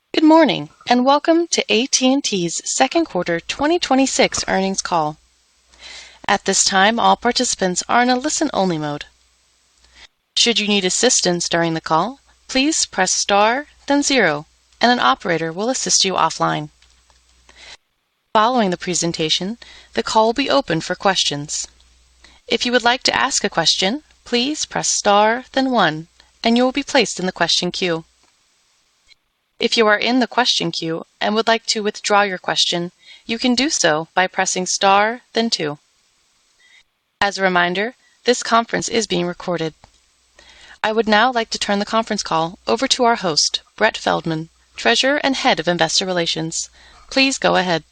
Good morning, and welcome to AT&T's second quarter 2026 earnings call. At this time, all participants are in a listen-only mode. Should you need assistance during the call, please press star, then 0, and an operator will assist you offline. Following the presentation, the call will be open for questions. If you would like to ask a question, please press star, then 1, and you will be placed in the question queue. If you are in the question queue and would like to withdraw your question, you can do so by pressing star, then 2. As a reminder, this conference is being recorded. I would now like to turn the conference call over to our host, Brett Feldman, Treasurer and Head of Investor Relations. Please go ahead.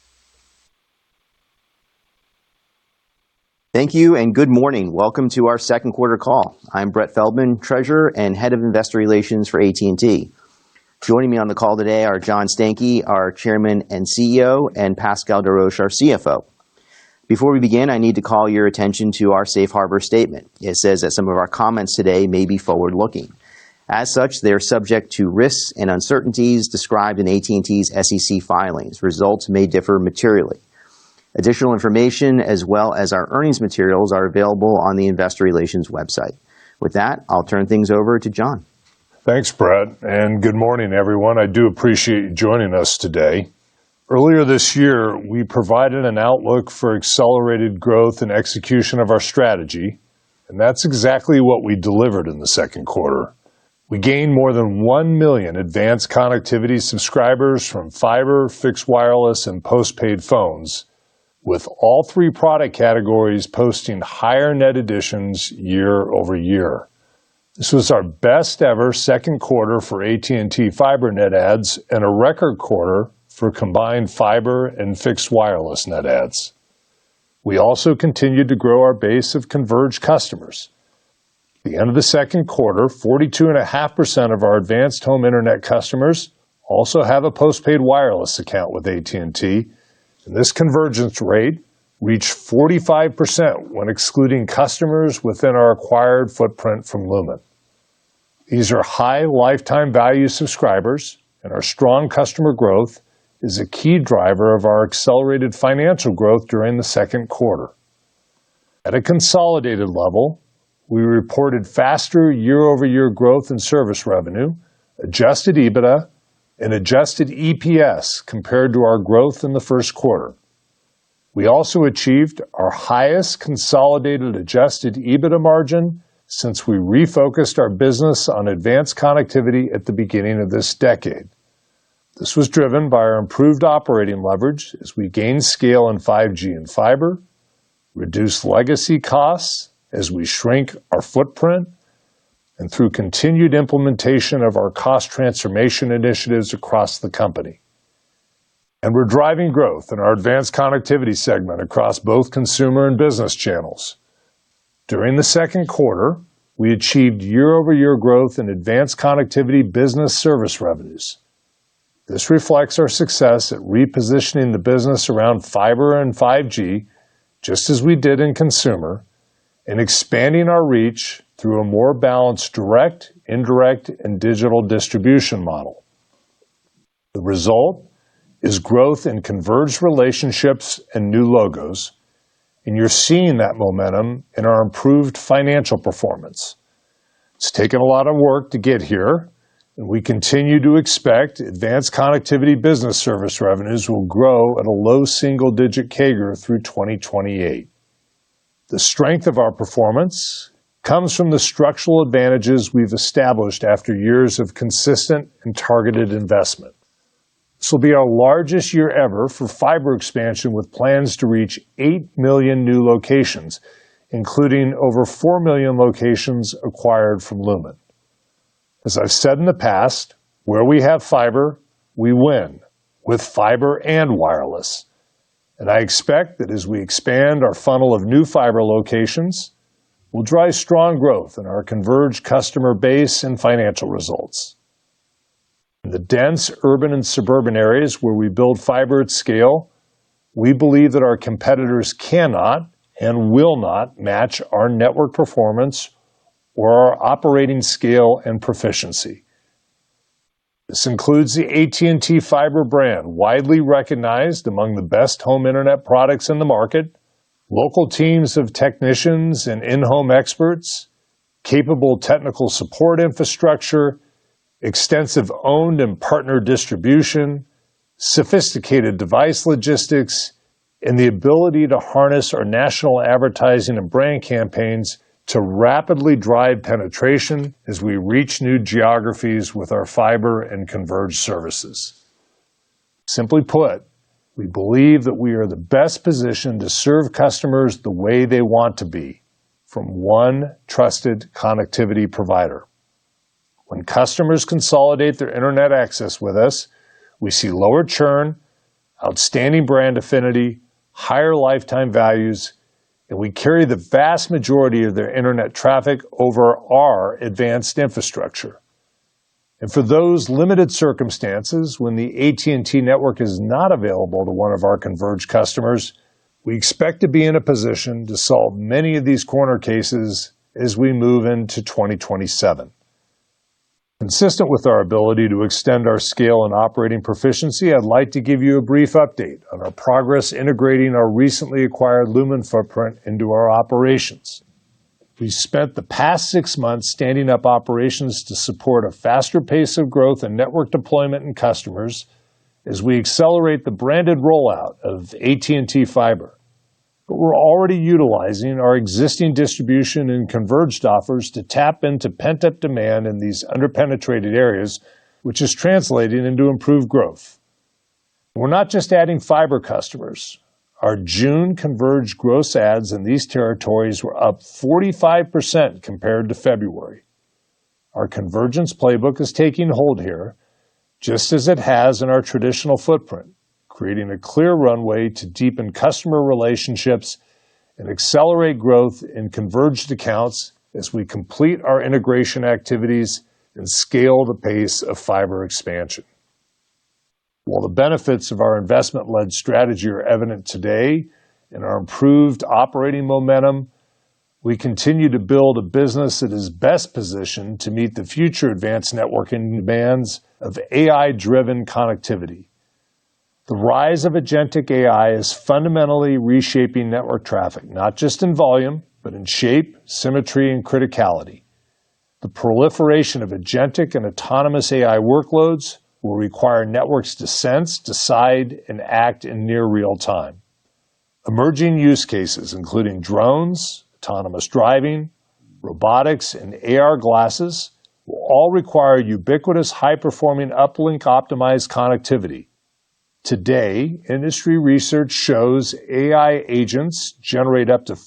Thank you and good morning. Welcome to our second quarter call. I'm Brett Feldman, Treasurer and Head of Investor Relations for AT&T. Joining me on the call today are John Stankey, our Chairman and CEO, and Pascal Desroches, our CFO. Before we begin, I need to call your attention to our safe harbor statement. It says that some of our comments today may be forward-looking. As such, they are subject to risks and uncertainties described in AT&T's SEC filings. Results may differ materially. Additional information as well as our earnings materials are available on the Investor Relations website. With that, I'll turn things over to John. Thanks, Brett, and good morning, everyone. I do appreciate you joining us today. Earlier this year, we provided an outlook for accelerated growth and execution of our strategy, and that's exactly what we delivered in the second quarter. We gained more than 1 million advanced connectivity subscribers from fiber, fixed wireless, and postpaid phones, with all three product categories posting higher net additions year over year. This was our best ever second quarter for AT&T Fiber net adds and a record quarter for combined fiber and fixed wireless net adds. We also continued to grow our base of converged customers. At the end of the second quarter, 42.5% of our advanced home internet customers also have a postpaid wireless account with AT&T, and this convergence rate reached 45% when excluding customers within our acquired footprint from Lumen. These are high lifetime value subscribers, and our strong customer growth is a key driver of our accelerated financial growth during the second quarter. At a consolidated level, we reported faster year-over-year growth in service revenue, adjusted EBITDA, and adjusted EPS compared to our growth in the first quarter. We also achieved our highest consolidated adjusted EBITDA margin since we refocused our business on advanced connectivity at the beginning of this decade. This was driven by our improved operating leverage as we gained scale in 5G and fiber, reduced legacy costs as we shrink our footprint, and through continued implementation of our cost transformation initiatives across the company. And we're driving growth in our advanced connectivity segment across both consumer and business channels. During the second quarter, we achieved year-over-year growth in advanced connectivity business service revenues. This reflects our success at repositioning the business around fiber and 5G, just as we did in consumer, and expanding our reach through a more balanced direct, indirect, and digital distribution model. The result is growth in converged relationships and new logos, and you're seeing that momentum in our improved financial performance. It's taken a lot of work to get here, and we continue to expect advanced connectivity business service revenues will grow at a low single-digit CAGR through 2028. The strength of our performance comes from the structural advantages we've established after years of consistent and targeted investment. This will be our largest year ever for fiber expansion with plans to reach 8 million new locations, including over 4 million locations acquired from Lumen. As I've said in the past, where we have fiber, we win, with fiber and wireless. And I expect that as we expand our funnel of new fiber locations, we'll drive strong growth in our converged customer base and financial results. In the dense urban and suburban areas where we build fiber at scale, we believe that our competitors cannot and will not match our network performance or our operating scale and proficiency. This includes the AT&T Fiber brand, widely recognized among the best home internet products in the market, local teams of technicians and in-home experts, capable technical support infrastructure, extensive owned and partner distribution, sophisticated device logistics, and the ability to harness our national advertising and brand campaigns to rapidly drive penetration as we reach new geographies with our fiber and converged services. Simply put, we believe that we are the best positioned to serve customers the way they want to be, from one trusted connectivity provider. When customers consolidate their internet access with us, we see lower churn, outstanding brand affinity, higher lifetime values, and we carry the vast majority of their internet traffic over our advanced infrastructure. And for those limited circumstances when the AT&T network is not available to one of our converged customers, we expect to be in a position to solve many of these corner cases as we move into 2027. Consistent with our ability to extend our scale and operating proficiency, I'd like to give you a brief update on our progress integrating our recently acquired Lumen footprint into our operations. We spent the past 6 months standing up operations to support a faster pace of growth and network deployment in customers as we accelerate the branded rollout of AT&T Fiber. But we're already utilizing our existing distribution and converged offers to tap into pent-up demand in these underpenetrated areas, which is translating into improved growth. We're not just adding fiber customers. Our June converged gross adds in these territories were up 45% compared to February. Our convergence playbook is taking hold here, just as it has in our traditional footprint, creating a clear runway to deepen customer relationships and accelerate growth in converged accounts as we complete our integration activities and scale the pace of fiber expansion. While the benefits of our investment-led strategy are evident today in our improved operating momentum, we continue to build a business that is best positioned to meet the future advanced networking demands of AI-driven connectivity. The rise of agentic AI is fundamentally reshaping network traffic, not just in volume, but in shape, symmetry, and criticality. The proliferation of agentic and autonomous AI workloads will require networks to sense, decide, and act in near real time. Emerging use cases, including drones, autonomous driving, robotics, and AR glasses, will all require ubiquitous, high-performing uplink optimized connectivity. Today, industry research shows AI agents generate up to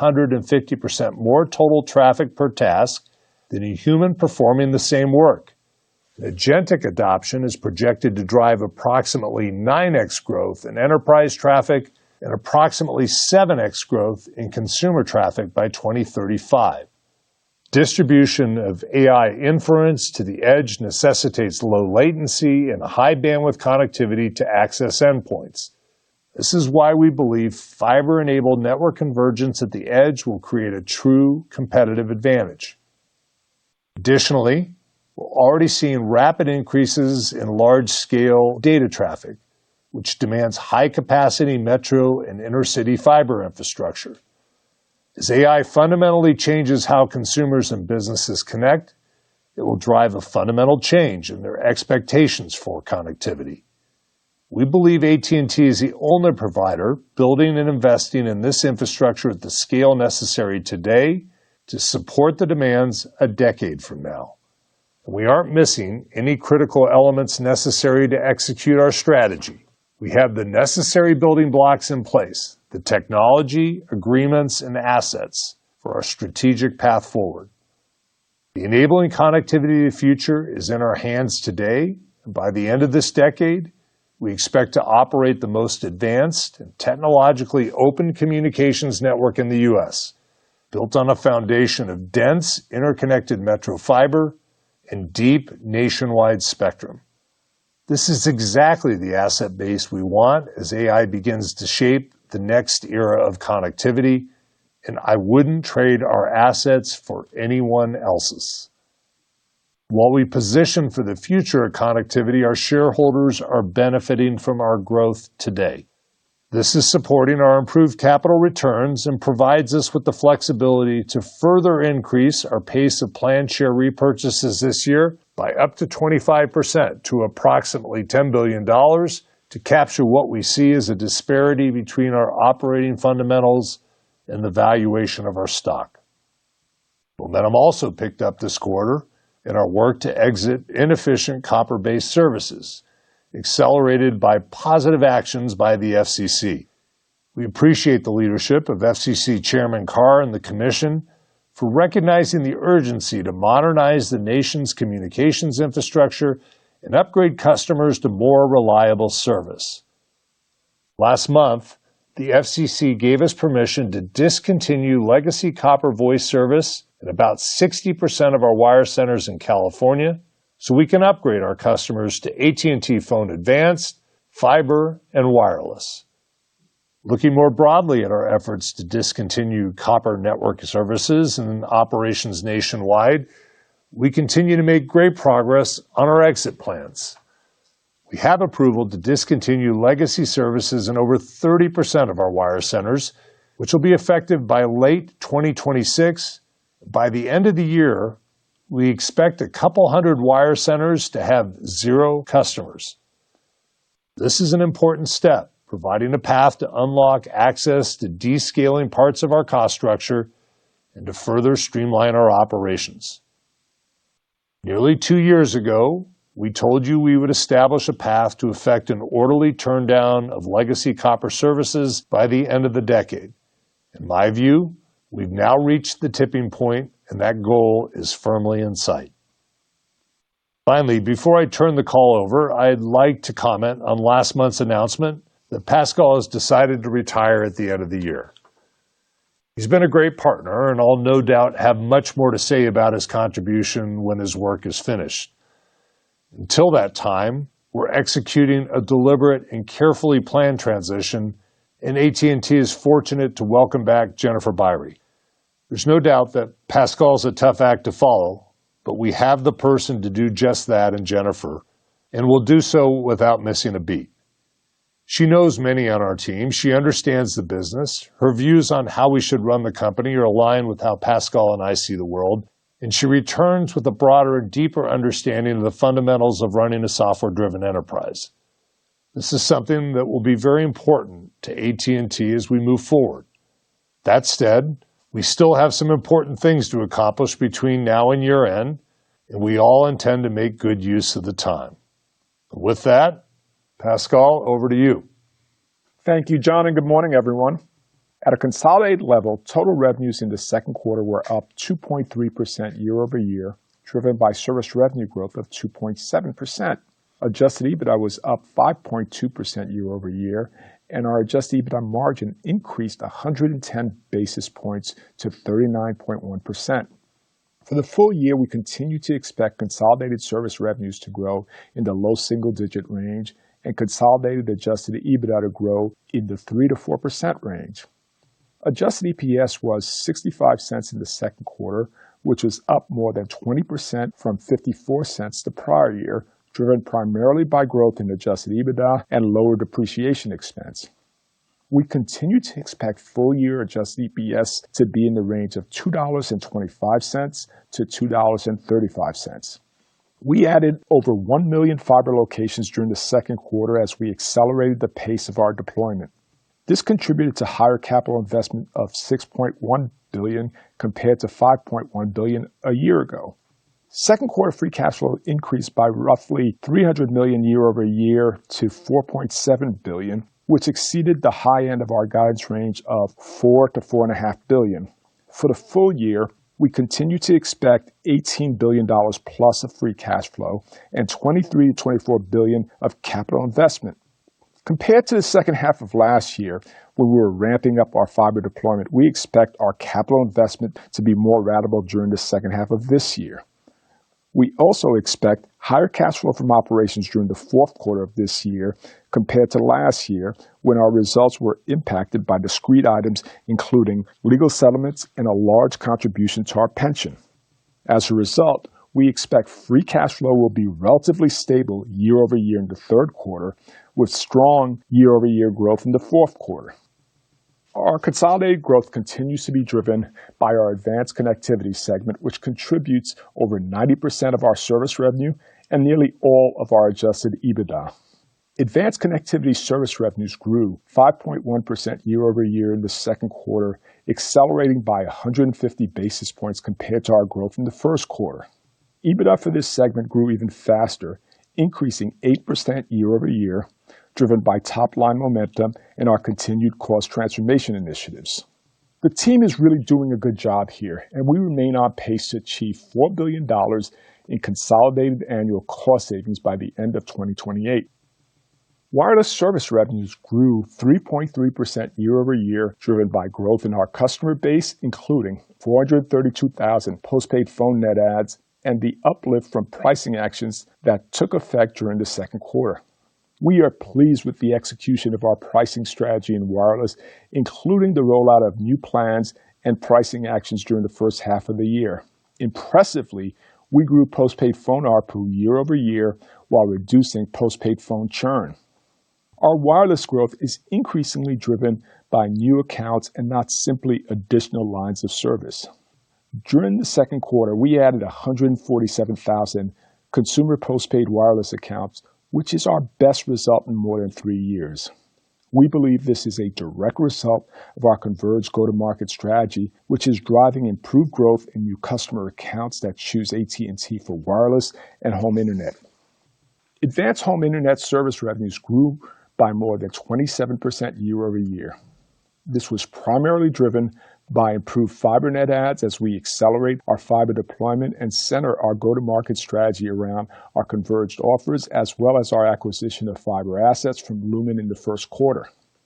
450% more total traffic per task than a human performing the same work. Agentic adoption is projected to drive approximately 9x growth in enterprise traffic and approximately 7x growth in consumer traffic by 2035. Distribution of AI inference to the edge necessitates low latency and high bandwidth connectivity to access endpoints. This is why we believe fiber-enabled network convergence at the edge will create a true competitive advantage. Additionally, we're already seeing rapid increases in large-scale data traffic, which demands high-capacity metro and intercity fiber infrastructure. As AI fundamentally changes how consumers and businesses connect, it will drive a fundamental change in their expectations for connectivity. We believe AT&T is the only provider building and investing in this infrastructure at the scale necessary today to support the demands a decade from now. We aren't missing any critical elements necessary to execute our strategy. We have the necessary building blocks in place, the technology, agreements, and assets for our strategic path forward. The enabling connectivity of the future is in our hands today, and by the end of this decade, we expect to operate the most advanced and technologically open communications network in the U.S., built on a foundation of dense, interconnected metro fiber and deep nationwide spectrum. This is exactly the asset base we want as AI begins to shape the next era of connectivity, and I wouldn't trade our assets for anyone else's. While we position for the future of connectivity, our shareholders are benefiting from our growth today. This is supporting our improved capital returns and provides us with the flexibility to further increase our pace of planned share repurchases this year by up to 25% to approximately $10 billion to capture what we see as a disparity between our operating fundamentals and the valuation of our stock. Momentum also picked up this quarter in our work to exit inefficient copper-based services, accelerated by positive actions by the FCC. We appreciate the leadership of FCC Chairman Carr and the Commission for recognizing the urgency to modernize the nation's communications infrastructure and upgrade customers to more reliable service. Last month, the FCC gave us permission to discontinue legacy copper voice service at about 60% of our wire centers in California, so we can upgrade our customers to AT&T Phone Advanced, fiber, and wireless. Looking more broadly at our efforts to discontinue copper network services and operations nationwide, we continue to make great progress on our exit plans. We have approval to discontinue legacy services in over 30% of our wire centers, which will be effective by late 2026. By the end of the year, we expect a couple hundred wire centers to have 0 customers. This is an important step, providing a path to unlock access to descaling parts of our cost structure and to further streamline our operations. Nearly 2 years ago, we told you we would establish a path to effect an orderly turndown of legacy copper services by the end of the decade. In my view, we've now reached the tipping point, and that goal is firmly in sight. Finally, before I turn the call over, I'd like to comment on last month's announcement that Pascal has decided to retire at the end of the year. He's been a great partner, and I'll no doubt have much more to say about his contribution when his work is finished. Until that time, we're executing a deliberate and carefully planned transition, and AT&T is fortunate to welcome back Jennifer Byree. There's no doubt that Pascal's a tough act to follow, but we have the person to do just that in Jennifer, and will do so without missing a beat. She knows many on our team. She understands the business. Her views on how we should run the company are aligned with how Pascal and I see the world, and she returns with a broader and deeper understanding of the fundamentals of running a software-driven enterprise. This is something that will be very important to AT&T as we move forward. That said, we still have some important things to accomplish between now and year-end, and we all intend to make good use of the time. With that, Pascal, over to you. Thank you, John, and good morning, everyone. At a consolidated level, total revenues in the second quarter were up 2.3% year over year, driven by service revenue growth of 2.7%. Adjusted EBITDA was up 5.2% year over year, and our adjusted EBITDA margin increased 110 basis points to 39.1%. For the full year, we continue to expect consolidated service revenues to grow in the low single-digit range and consolidated adjusted EBITDA to grow in the 3 to 4% range. Adjusted EPS was 65 cents in the second quarter, which was up more than 20% from 54 cents the prior year, driven primarily by growth in adjusted EBITDA and lower depreciation expense. We continue to expect full-year adjusted EPS to be in the range of $2.25 to $2.35. We added over 1 million fiber locations during the second quarter as we accelerated the pace of our deployment. This contributed to higher capital investment of $6.1 billion compared to $5.1 billion a year ago. Second quarter free cash flow increased by roughly $300 million year over year to $4.7 billion, which exceeded the high end of our guidance range of $4 to $4.5 billion. For the full year, we continue to expect $18 billion plus of free cash flow and $23 to $24 billion of capital investment. Compared to the second half of last year, when we were ramping up our fiber deployment, we expect our capital investment to be more ratable during the second half of this year. We also expect higher cash flow from operations during the fourth quarter of this year compared to last year, when our results were impacted by discrete items, including legal settlements and a large contribution to our pension. As a result, we expect free cash flow will be relatively stable year over year in the third quarter, with strong year-over-year growth in the fourth quarter. Our consolidated growth continues to be driven by our Advanced Connectivity segment, which contributes over 90% of our service revenue and nearly all of our adjusted EBITDA. Advanced Connectivity service revenues grew 5.1% year over year in the second quarter, accelerating by 150 basis points compared to our growth in the first quarter. EBITDA for this segment grew even faster, increasing 8% year over year, driven by top-line momentum and our continued cost transformation initiatives. The team is really doing a good job here, and we remain on pace to achieve $4 billion in consolidated annual cost savings by the end of 2028. Wireless service revenues grew 3.3% year over year, driven by growth in our customer base, including 432,000 postpaid phone net adds and the uplift from pricing actions that took effect during the second quarter. We are pleased with the execution of our pricing strategy in wireless, including the rollout of new plans and pricing actions during the first half of the year. Impressively, we grew postpaid phone ARPU year over year while reducing postpaid phone churn. Our wireless growth is increasingly driven by new accounts and not simply additional lines of service. During the second quarter, we added 147,000 consumer postpaid wireless accounts, which is our best result in more than 3 years. We believe this is a direct result of our converged go-to-market strategy, which is driving improved growth in new customer accounts that choose AT&T for wireless and home internet. Advanced home internet service revenues grew by more than 27% year over year. This was primarily driven by improved fiber net adds as we accelerate our fiber deployment and center our go-to-market strategy around our converged offers, as well as our acquisition of fiber assets from Lumen in the first quarter.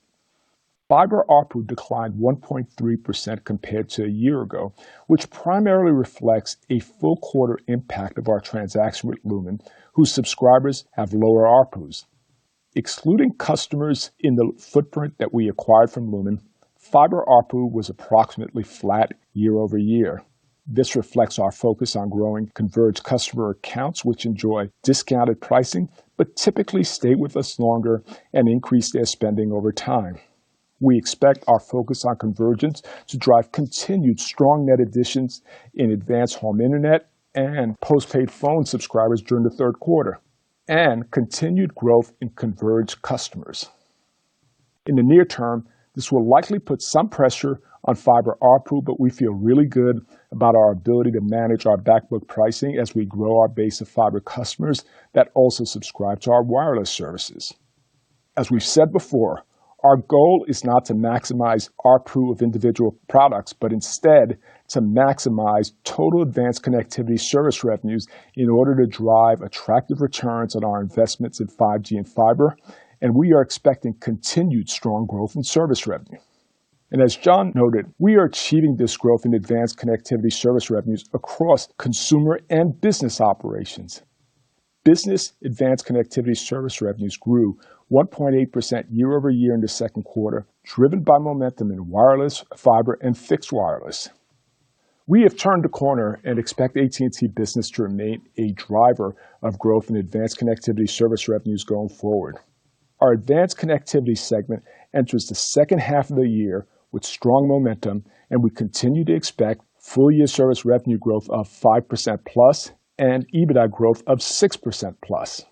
Fiber ARPU declined 1.3% compared to a year ago, which primarily reflects a full quarter impact of our transaction with Lumen, whose subscribers have lower ARPUs. Excluding customers in the footprint that we acquired from Lumen, fiber ARPU was approximately flat year over year. This reflects our focus on growing converged customer accounts, which enjoy discounted pricing, but typically stay with us longer and increase their spending over time. We expect our focus on convergence to drive continued strong net additions in advanced home internet and postpaid phone subscribers during the third quarter, and continued growth in converged customers. In the near term, this will likely put some pressure on fiber ARPU, but we feel really good about our ability to manage our backbook pricing as we grow our base of fiber customers that also subscribe to our wireless services. As we've said before, our goal is not to maximize ARPU of individual products, but instead to maximize total advanced connectivity service revenues in order to drive attractive returns on our investments in 5G and fiber, and we are expecting continued strong growth in service revenue. And as John noted, we are achieving this growth in advanced connectivity service revenues across consumer and business operations. Business advanced connectivity service revenues grew 1.8% year over year in the second quarter, driven by momentum in wireless, fiber, and fixed wireless. We have turned the corner and expect AT&T Business to remain a driver of growth in advanced connectivity service revenues going forward. Our Advanced Connectivity segment enters the second half of the year with strong momentum, and we continue to expect full-year service revenue growth of 5% plus and EBITDA growth of 6% plus.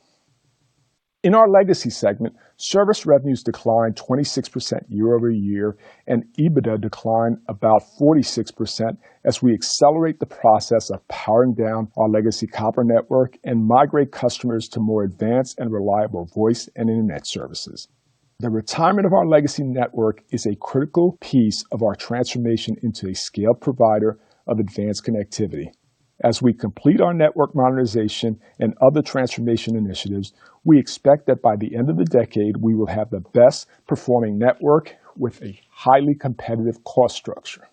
In our Legacy segment, service revenues declined 26% year over year, and EBITDA declined about 46% as we accelerate the process of powering down our legacy copper network and migrate customers to more advanced and reliable voice and internet services. The retirement of our legacy network is a critical piece of our transformation into a scaled provider of advanced connectivity. As we complete our network modernization and other transformation initiatives, we expect that by the end of the decade, we will have the best performing network with a highly competitive cost structure.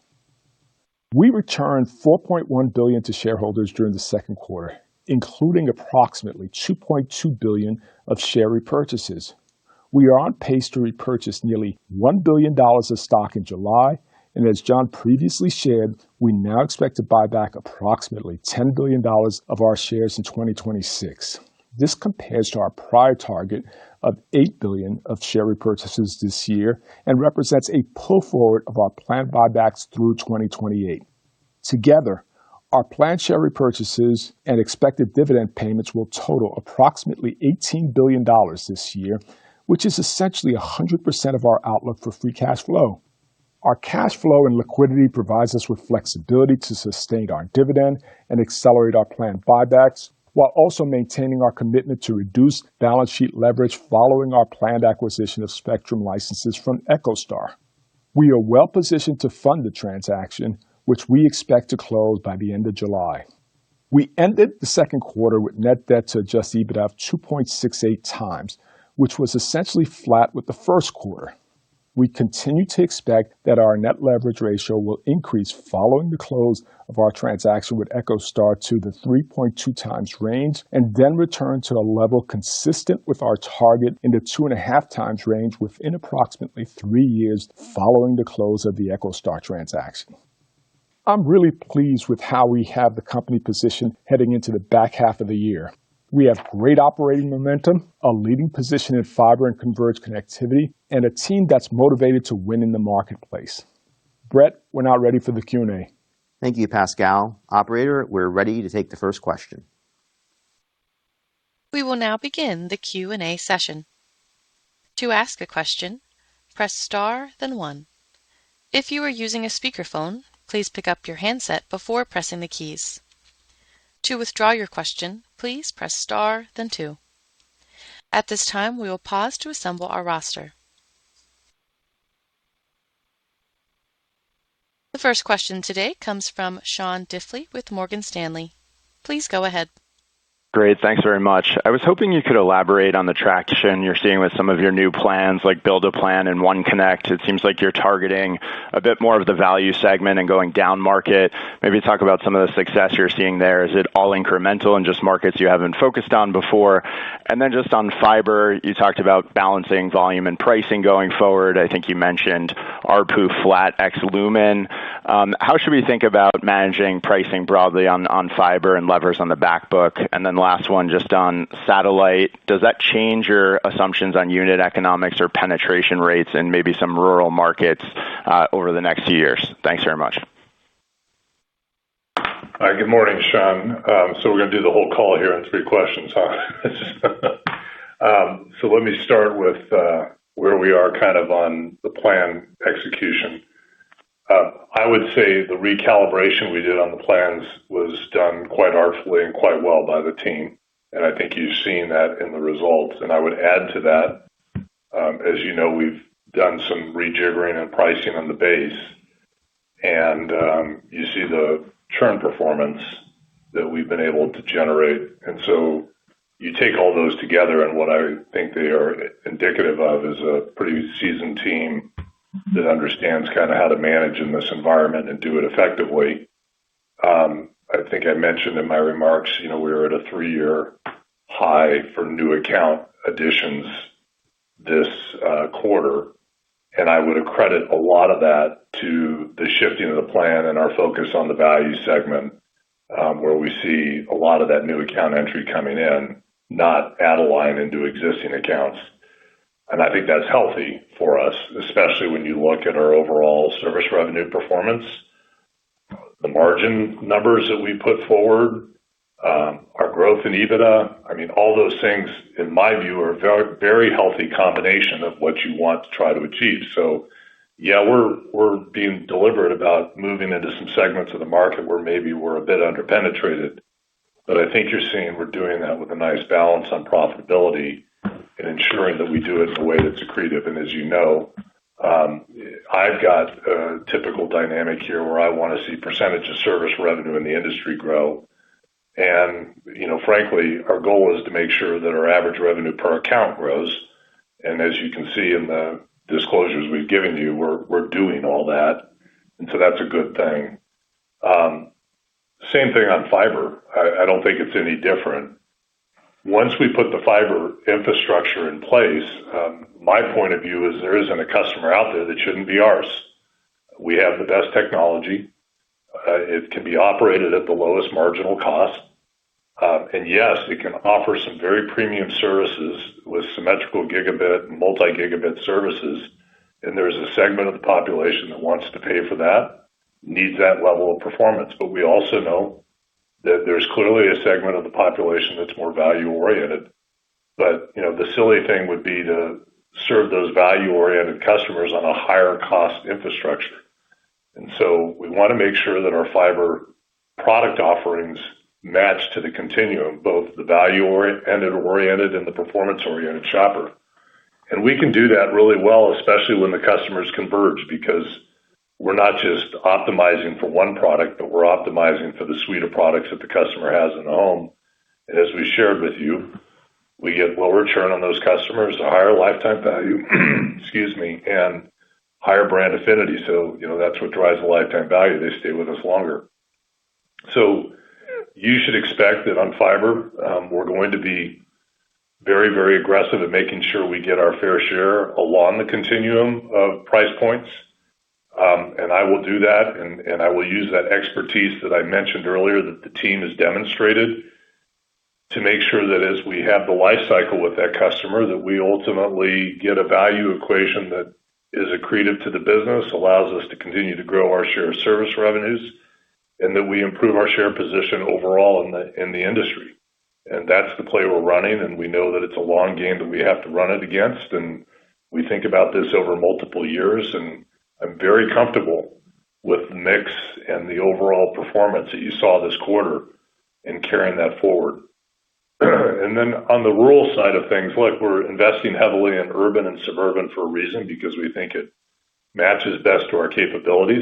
We returned $4.1 billion to shareholders during the second quarter, including approximately $2.2 billion of share repurchases. We are on pace to repurchase nearly $1 billion of stock in July And as John previously shared, we now expect to buy back approximately $10 billion of our shares in 2026. This compares to our prior target of $8 billion of share repurchases this year and represents a pull forward of our planned buybacks through 2028. Together, our planned share repurchases and expected dividend payments will total approximately $18 billion this year, which is essentially 100% of our outlook for free cash flow. Our cash flow and liquidity provides us with flexibility to sustain our dividend and accelerate our planned buybacks, while also maintaining our commitment to reduce balance sheet leverage following our planned acquisition of spectrum licenses from EchoStar. We are well positioned to fund the transaction, which we expect to close by the end of July. We ended the second quarter with net debt to adjusted EBITDA of 2.68 times, which was essentially flat with the first quarter. We continue to expect that our net leverage ratio will increase following the close of our transaction with EchoStar to the 3.2 times range and then return to a level consistent with our target in the 2.5 times range within approximately 3 years following the close of the EchoStar transaction. I'm really pleased with how we have the company positioned heading into the back half of the year. We have great operating momentum, a leading position in fiber and converged connectivity, and a team that's motivated to win in the marketplace. Brett, we're now ready for the Q&A. Thank you, Pascal. Operator, we're ready to take the first question. We will now begin the Q&A session. To ask a question, press star, then 1. If you are using a speakerphone, please pick up your handset before pressing the keys. To withdraw your question, please press star, then 2. At this time, we will pause to assemble our roster. The first question today comes from Sean Diffley with Morgan Stanley. Please go ahead. Great. Thanks very much. I was hoping you could elaborate on the traction you're seeing with some of your new plans like Build-A-Plan and OneConnect. It seems like you're targeting a bit more of the value segment and going down market. Maybe talk about some of the success you're seeing there. Is it all incremental and just markets you haven't focused on before? And then just on fiber, you talked about balancing volume and pricing going forward. I think you mentioned ARPU flat ex Lumen. How should we think about managing pricing broadly on fiber and levers on the back book? And then last one, just on satellite, does that change your assumptions on unit economics or penetration rates in maybe some rural markets over the next few years? Thanks very much. Hi, good morning, Sean. So we're going to do the whole call here in 3 questions, huh? So let me start with where we are kind of on the plan execution. I would say the recalibration we did on the plans was done quite artfully and quite well by the team. And I think you've seen that in the results. And I would add to that, as you know, we've done some rejiggering and pricing on the base. And you see the churn performance that we've been able to generate. And so you take all those together, and what I think they are indicative of is a pretty seasoned team that understands kind of how to manage in this environment and do it effectively. I think I mentioned in my remarks, we were at a 3-year high for new account additions this quarter. And I would accredit a lot of that to the shifting of the plan and our focus on the value segment, where we see a lot of that new account entry coming in, not add a line into existing accounts. And I think that's healthy for us, especially when you look at our overall service revenue performance, the margin numbers that we put forward, our growth in EBITDA. I mean, all those things, in my view, are a very, very healthy combination of what you want to try to achieve. So, yeah, we're being deliberate about moving into some segments of the market where maybe we're a bit underpenetrated. But I think you're seeing we're doing that with a nice balance on profitability and ensuring that we do it in a way that's accretive. And as you know, I've got a typical dynamic here where I want to see percentage of service revenue in the industry grow. And, frankly, our goal is to make sure that our average revenue per account grows. And as you can see in the disclosures we've given you, we're doing all that. And so that's a good thing. Same thing on fiber. I don't think it's any different. Once we put the fiber infrastructure in place, my point of view is there isn't a customer out there that shouldn't be ours. We have the best technology. It can be operated at the lowest marginal cost. And yes, it can offer some very premium services with symmetrical gigabit and multi-gigabit services. And there's a segment of the population that wants to pay for that, needs that level of performance. But we also know that there's clearly a segment of the population that's more value-oriented. But, the silly thing would be to serve those value-oriented customers on a higher cost infrastructure. And so we want to make sure that our fiber product offerings match to the continuum, both the value-oriented and the performance-oriented shopper. And we can do that really well, especially when the customers converge, because we're not just optimizing for one product, but we're optimizing for the suite of products that the customer has in the home. And as we shared with you, we get lower churn on those customers, a higher lifetime value, and higher brand affinity. So, that's what drives the lifetime value. They stay with us longer. So you should expect that on fiber, we're going to be very, very aggressive at making sure we get our fair share along the continuum of price points. And I will do that, and I will use that expertise that I mentioned earlier that the team has demonstrated to make sure that as we have the life cycle with that customer, that we ultimately get a value equation that is accretive to the business, allows us to continue to grow our share of service revenues, and that we improve our share position overall in the industry. And that's the play we're running, and we know that it's a long game that we have to run it against, and we think about this over multiple years, and I'm very comfortable with the mix and the overall performance that you saw this quarter and carrying that forward. And then on the rural side of things, look, we're investing heavily in urban and suburban for a reason, because we think it matches best to our capabilities.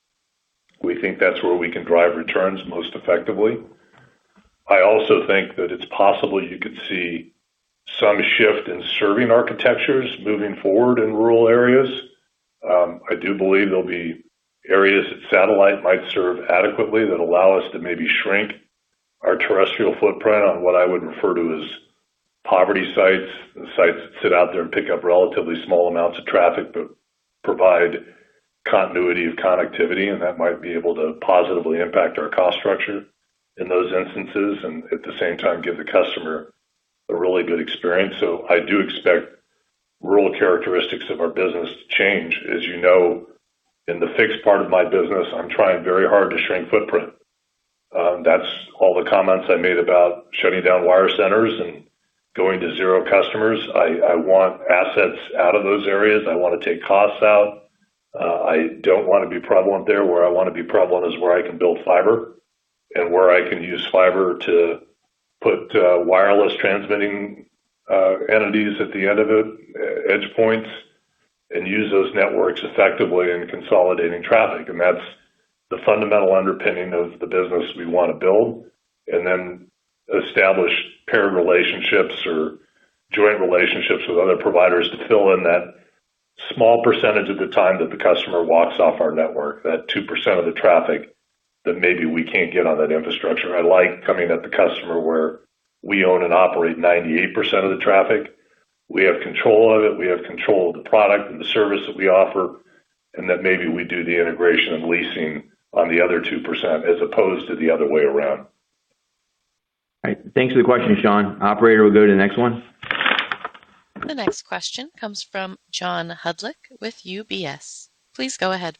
We think that's where we can drive returns most effectively. I also think that it's possible you could see some shift in serving architectures moving forward in rural areas. I do believe there'll be areas that satellite might serve adequately that allow us to maybe shrink our terrestrial footprint on what I would refer to as poverty sites, the sites that sit out there and pick up relatively small amounts of traffic, but provide continuity of connectivity, and that might be able to positively impact our cost structure in those instances, and at the same time give the customer a really good experience. So I do expect rural characteristics of our business to change. As you know, in the fixed part of my business, I'm trying very hard to shrink footprint. That's all the comments I made about shutting down wire centers and going to zero customers. I want assets out of those areas. I want to take costs out. I don't want to be prevalent there. Where I want to be prevalent is where I can build fiber and where I can use fiber to put wireless transmitting entities at the end of it, edge points, and use those networks effectively in consolidating traffic. And that's the fundamental underpinning of the business we want to build, and then establish paired relationships or joint relationships with other providers to fill in that small percentage of the time that the customer walks off our network, that 2% of the traffic that maybe we can't get on that infrastructure. I like coming at the customer where we own and operate 98% of the traffic. We have control of it. We have control of the product and the service that we offer, and that maybe we do the integration and leasing on the other 2% as opposed to the other way around. All right. Thanks for the question, Sean. Operator, we'll go to the next one. The next question comes from John Hodulik with UBS. Please go ahead.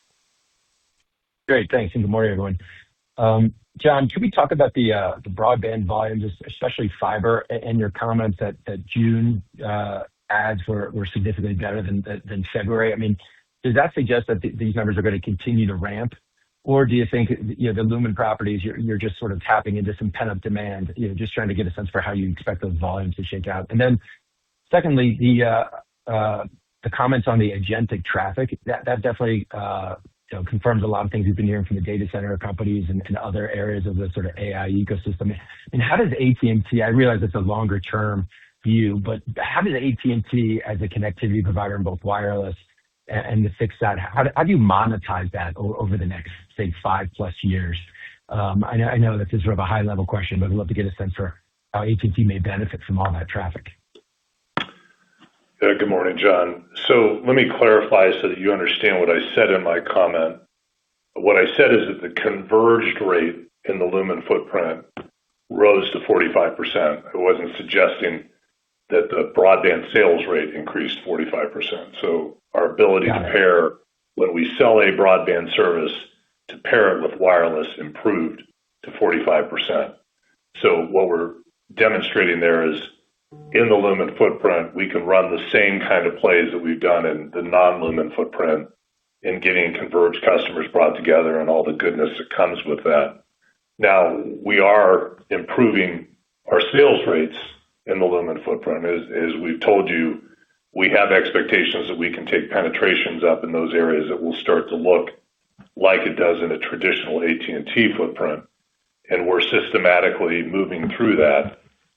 Great. Thanks, and good morning, everyone. John, can we talk about the broadband volumes, especially fiber, and your comments that June adds were significantly better than February? I mean, does that suggest that these numbers are going to continue to ramp? Or do you think the Lumen properties, you're just sort of tapping into some pent-up demand, just trying to get a sense for how you expect those volumes to shake out? And then secondly, the comments on the agentic traffic, that definitely confirms a lot of things we've been hearing from the data center companies and other areas of the sort of AI ecosystem. And how does AT&T, I realize it's a longer term view, but how does AT&T as a connectivity provider in both wireless and the fixed side, how do you monetize that over the next, say, 5+ years? I know this is sort of a high level question, but I'd love to get a sense for how AT&T may benefit from all that traffic. Good morning, John. So let me clarify so that you understand what I said in my comment. What I said is that the converged rate in the Lumen footprint rose to 45%. I wasn't suggesting that the broadband sales rate increased 45%. So our ability to pair, when we sell a broadband service, to pair it with wireless improved to 45%. So what we're demonstrating there is in the Lumen footprint, we can run the same kind of plays that we've done in the non-Lumen footprint in getting converged customers brought together and all the goodness that comes with that. Now, we are improving our sales rates in the Lumen footprint. As we've told you, we have expectations that we can take penetrations up in those areas that will start to look like it does in a traditional AT&T footprint. And we're systematically moving through that.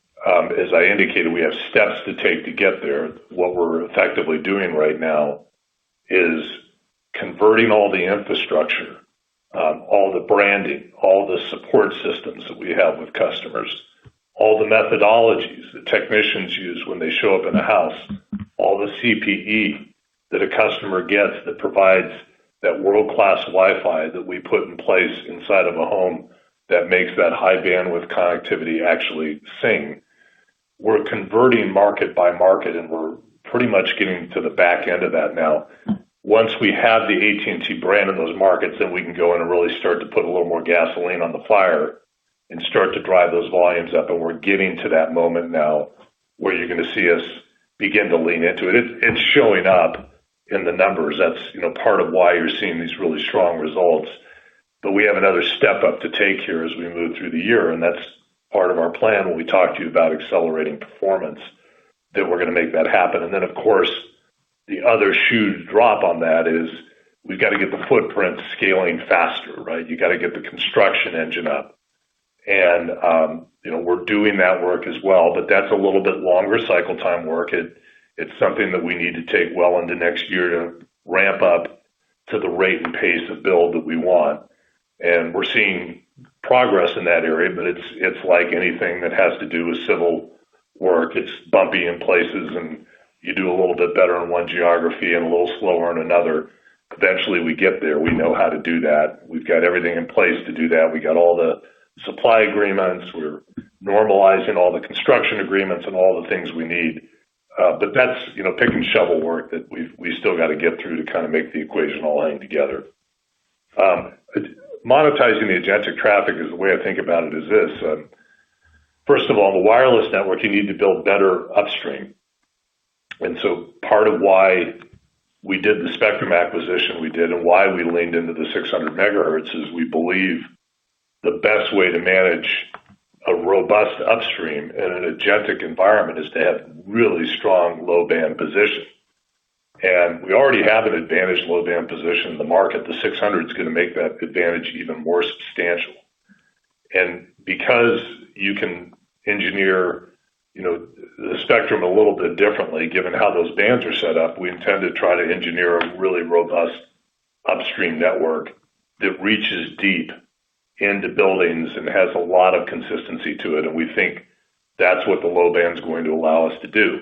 As I indicated, we have steps to take to get there. What we're effectively doing right now is converting all the infrastructure, all the branding, all the support systems that we have with customers, all the methodologies that technicians use when they show up in a house, all the CPE that a customer gets that provides that world-class Wi-Fi that we put in place inside of a home that makes that high bandwidth connectivity actually sing. We're converting market by market, and we're pretty much getting to the back end of that now. Once we have the AT&T brand in those markets, then we can go in and really start to put a little more gasoline on the fire and start to drive those volumes up. And we're getting to that moment now where you're going to see us begin to lean into it. It's showing up in the numbers. That's part of why you're seeing these really strong results. But we have another step up to take here as we move through the year, and that's part of our plan when we talk to you about accelerating performance, that we're going to make that happen. And then, of course, the other shoe to drop on that is we've got to get the footprint scaling faster, right? You got to get the construction engine up. And, we're doing that work as well, but that's a little bit longer cycle time work. It's something that we need to take well into next year to ramp up to the rate and pace of build that we want. And we're seeing progress in that area, but it's like anything that has to do with civil work. It's bumpy in places, and you do a little bit better in one geography and a little slower in another. Eventually we get there. We know how to do that. We've got everything in place to do that. We got all the supply agreements. We're normalizing all the construction agreements and all the things we need. But that's, pick and shovel work that we still got to get through to kind of make the equation all hang together. Monetizing the agentic traffic is the way I think about it is this. First of all, the wireless network, you need to build better upstream. And so part of why we did the spectrum acquisition we did and why we leaned into the 600 megahertz is we believe the best way to manage a robust upstream in an agentic environment is to have really strong low band position. And we already have an advantaged low band position in the market. The 600 is going to make that advantage even more substantial. And because you can engineer, the spectrum a little bit differently, given how those bands are set up, we intend to try to engineer a really robust upstream network that reaches deep into buildings and has a lot of consistency to it. And we think that's what the low band is going to allow us to do.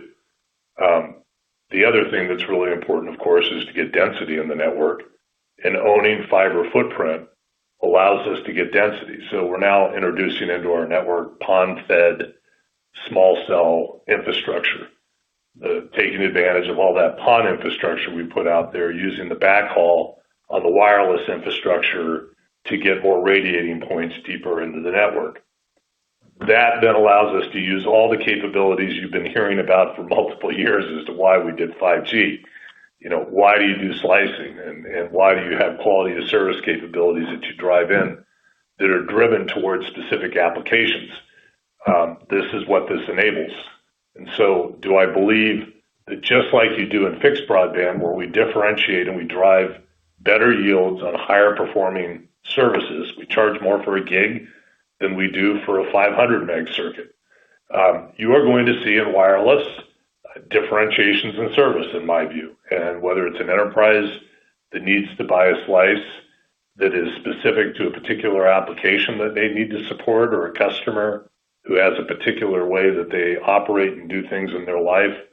The other thing that's really important, of course, is to get density in the network. And owning fiber footprint allows us to get density. So we're now introducing into our network PON-fed small cell infrastructure, taking advantage of all that PON infrastructure we put out there, using the backhaul on the wireless infrastructure to get more radiating points deeper into the network. That then allows us to use all the capabilities you've been hearing about for multiple years as to why we did 5G. Why do you do slicing and why do you have quality of service capabilities that you drive in that are driven towards specific applications? This is what this enables. And so do I believe that just like you do in fixed broadband, where we differentiate and we drive better yields on higher performing services, we charge more for a gig than we do for a 500 meg circuit. You are going to see in wireless differentiations in service, in my view. And whether it's an enterprise that needs to buy a slice that is specific to a particular application that they need to support, or a customer who has a particular way that they operate and do things in their life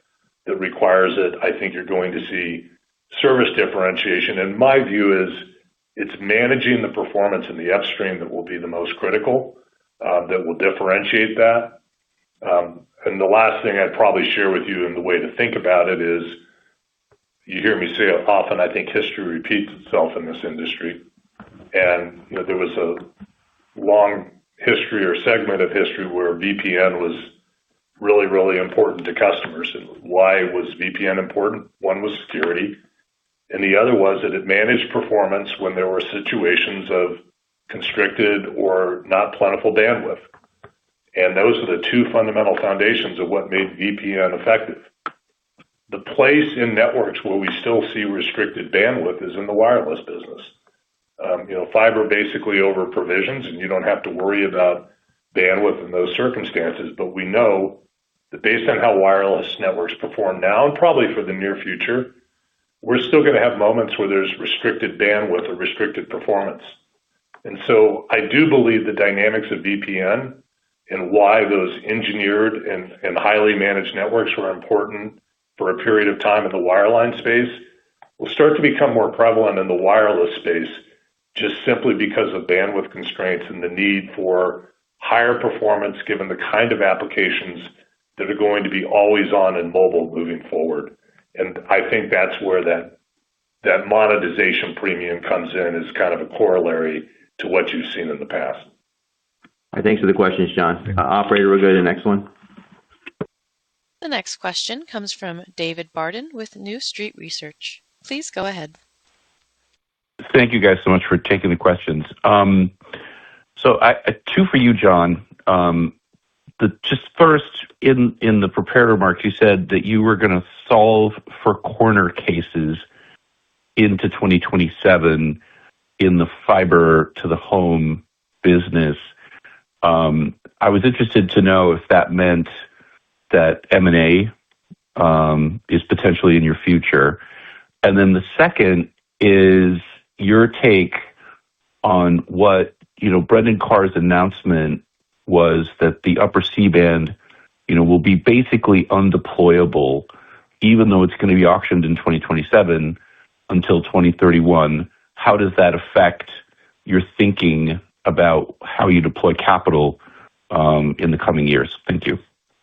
that requires it, I think you're going to see service differentiation. And my view is it's managing the performance in the upstream that will be the most critical, that will differentiate that. And the last thing I'd probably share with you and the way to think about it is, you hear me say it often, I think history repeats itself in this industry. And there was a long history or segment of history where VPN was really, really important to customers. And why was VPN important? One was security, and the other was that it managed performance when there were situations of constricted or not plentiful bandwidth. And those are the two fundamental foundations of what made VPN effective. The place in networks where we still see restricted bandwidth is in the wireless business. Fiber basically over provisions, and you don't have to worry about bandwidth in those circumstances. But we know that based on how wireless networks perform now, and probably for the near future, we're still going to have moments where there's restricted bandwidth or restricted performance. And so I do believe the dynamics of VPN and why those engineered and highly managed networks were important for a period of time in the wireline space will start to become more prevalent in the wireless space, just simply because of bandwidth constraints and the need for higher performance given the kind of applications that are going to be always on in mobile moving forward. And I think that's where that monetization premium comes in as kind of a corollary to what you've seen in the past. All right, thanks for the questions, John. Operator, we'll go to the next one. The next question comes from David Barden with New Street Research. Please go ahead. Thank you guys so much for taking the questions. So two for you, John. Just first, in the prepared remarks, you said that you were going to solve for corner cases into 2027 in the fiber to the home business. I was interested to know if that meant that M&A is potentially in your future. And then the second is your take on what, Brendan Carr's announcement was that the upper C-band, will be basically undeployable, even though it's going to be auctioned in 2027 until 2031. How does that affect your thinking about how you deploy capital in the coming years? Thank you.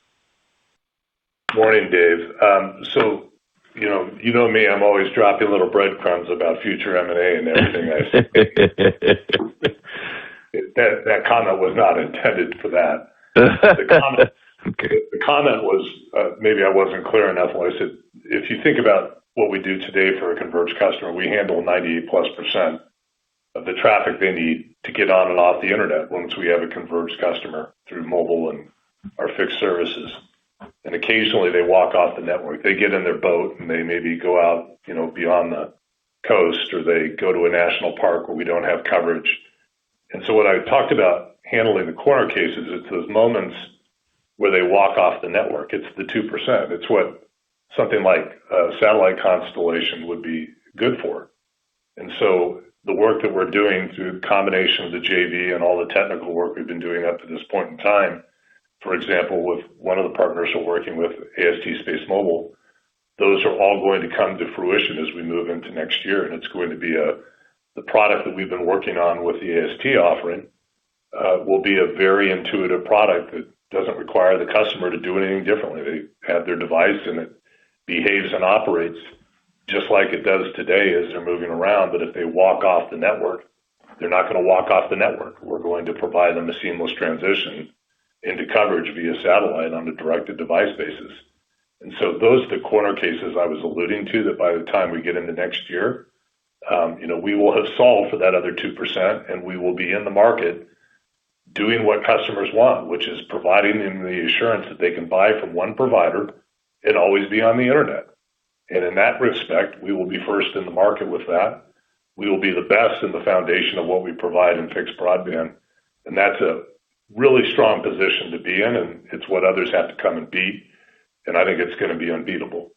Morning, Dave. So, you know me, I'm always dropping little breadcrumbs about future M&A and everything I say. That comment was not intended for that. The comment was, maybe I wasn't clear enough when I said, if you think about what we do today for a converged customer, we handle 98+% of the traffic they need to get on and off the internet once we have a converged customer through mobile and our fixed services. And occasionally they walk off the network. They get in their boat and they maybe go out, beyond the coast, or they go to a national park where we don't have coverage. And so when I talked about handling the corner cases, it's those moments where they walk off the network. It's the 2%. It's what something like a satellite constellation would be good for. And so the work that we're doing through the combination of the JV and all the technical work we've been doing up to this point in time, for example, with one of the partners we're working with, AST SpaceMobile, those are all going to come to fruition as we move into next year. And it's going to be the product that we've been working on with the AST offering will be a very intuitive product that doesn't require the customer to do anything differently. They have their device and it behaves and operates just like it does today as they're moving around. But if they walk off the network, they're not going to walk off the network. We're going to provide them a seamless transition into coverage via satellite on a directed device basis. And so those are the corner cases I was alluding to, that by the time we get into next year, we will have solved for that other 2%, and we will be in the market doing what customers want, which is providing them the assurance that they can buy from one provider and always be on the internet. And in that respect, we will be first in the market with that. We will be the best in the foundation of what we provide in fixed broadband. And that's a really strong position to be in, and it's what others have to come and beat. And I think it's going to be unbeatable.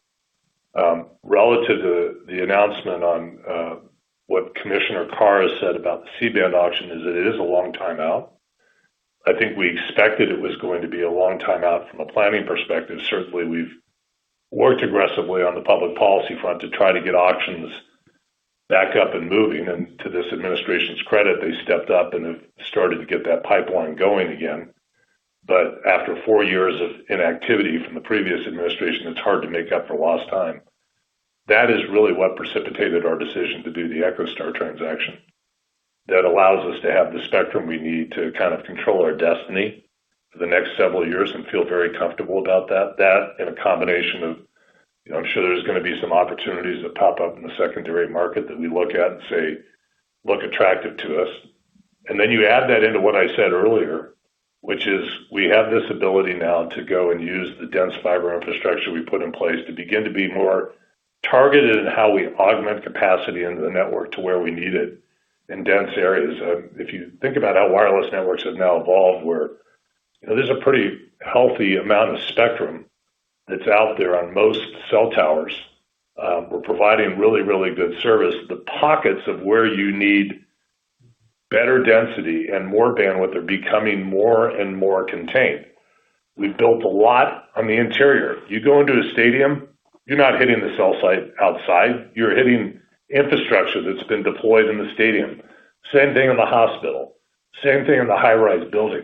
Relative to the announcement on what Commissioner Carr has said about the C-band auction, is that it is a long time out. I think we expected it was going to be a long time out from a planning perspective. Certainly we've worked aggressively on the public policy front to try to get auctions back up and moving. And to this administration's credit, they stepped up and have started to get that pipeline going again. But after 4 years of inactivity from the previous administration, it's hard to make up for lost time. That is really what precipitated our decision to do the EchoStar transaction. That allows us to have the spectrum we need to kind of control our destiny for the next several years and feel very comfortable about that. That in a combination of, I'm sure there's going to be some opportunities that pop up in the secondary market that we look at and say, look attractive to us. And then you add that into what I said earlier, which is we have this ability now to go and use the dense fiber infrastructure we put in place to begin to be more targeted in how we augment capacity into the network to where we need it in dense areas. If you think about how wireless networks have now evolved, where there's a pretty healthy amount of spectrum that's out there on most cell towers. We're providing really, really good service. The pockets of where you need better density and more bandwidth are becoming more and more contained. We've built a lot on the interior. You go into a stadium, you're not hitting the cell site outside. You're hitting infrastructure that's been deployed in the stadium. Same thing in the hospital. Same thing in the high-rise building.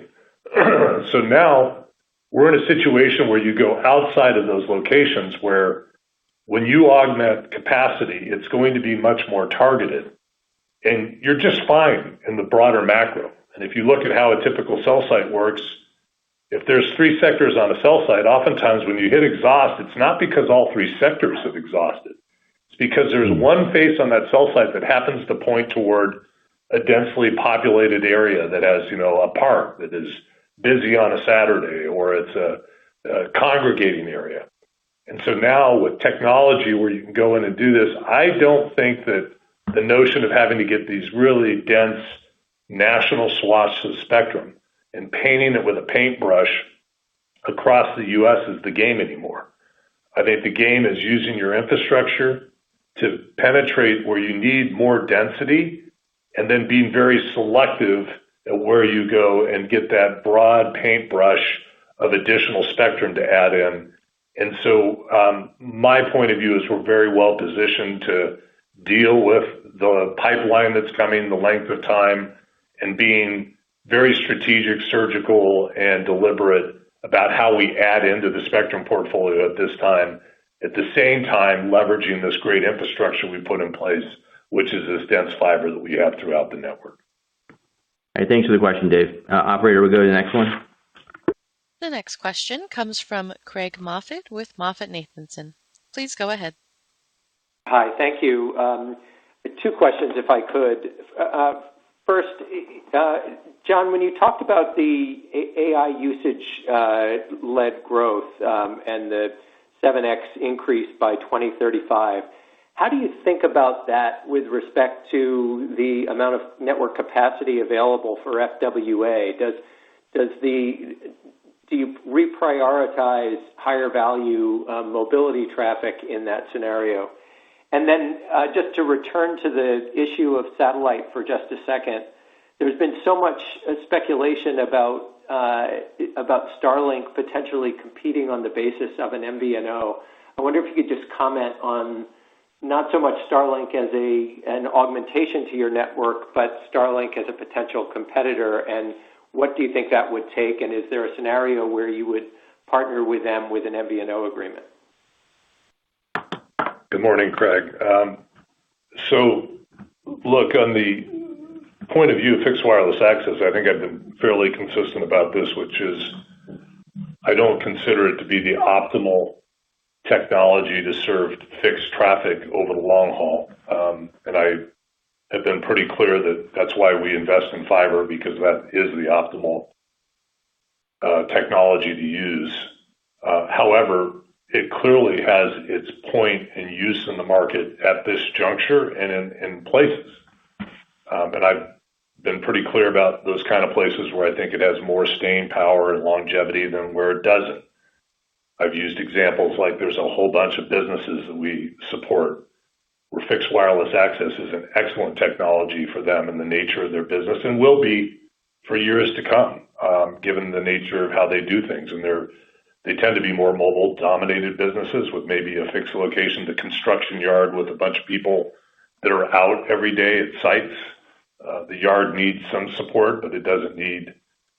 So now we're in a situation where you go outside of those locations where when you augment capacity, it's going to be much more targeted. And you're just fine in the broader macro. And if you look at how a typical cell site works, if there's 3 sectors on a cell site, oftentimes when you hit exhaust, it's not because all 3 sectors have exhausted. It's because there's one face on that cell site that happens to point toward a densely populated area that has, a park that is busy on a Saturday, or it's a congregating area. And so now with technology where you can go in and do this, I don't think that the notion of having to get these really dense national swaths of spectrum and painting it with a paintbrush across the U.S. is the game anymore. I think the game is using your infrastructure to penetrate where you need more density and then being very selective at where you go and get that broad paintbrush of additional spectrum to add in. And so my point of view is we're very well positioned to deal with the pipeline that's coming, the length of time, and being very strategic, surgical, and deliberate about how we add into the spectrum portfolio at this time, at the same time leveraging this great infrastructure we put in place, which is this dense fiber that we have throughout the network. All right, thanks for the question, Dave. Operator, we'll go to the next one. The next question comes from Craig Moffett with MoffettNathanson. Please go ahead. Hi, thank you. 2 questions, if I could. First, John, when you talked about the AI usage-led growth and the 7x increase by 2035, how do you think about that with respect to the amount of network capacity available for FWA? Do you reprioritize higher value mobility traffic in that scenario? And then just to return to the issue of satellite for just a second, there's been so much speculation about Starlink potentially competing on the basis of an MVNO. I wonder if you could just comment on not so much Starlink as an augmentation to your network, but Starlink as a potential competitor, and what do you think that would take, and is there a scenario where you would partner with them with an MVNO agreement? Good morning, Craig. So look, on the point of view of fixed wireless access, I think I've been fairly consistent about this, which is I don't consider it to be the optimal technology to serve fixed traffic over the long haul. And I have been pretty clear that that's why we invest in fiber, because that is the optimal technology to use. However, it clearly has its point and use in the market at this juncture and in places. And I've been pretty clear about those kind of places where I think it has more staying power and longevity than where it doesn't. I've used examples like there's a whole bunch of businesses that we support where fixed wireless access is an excellent technology for them and the nature of their business, and will be for years to come, given the nature of how they do things. And they're They tend to be more mobile-dominated businesses with maybe a fixed location, the construction yard with a bunch of people that are out every day at sites. The yard needs some support, but it doesn't need,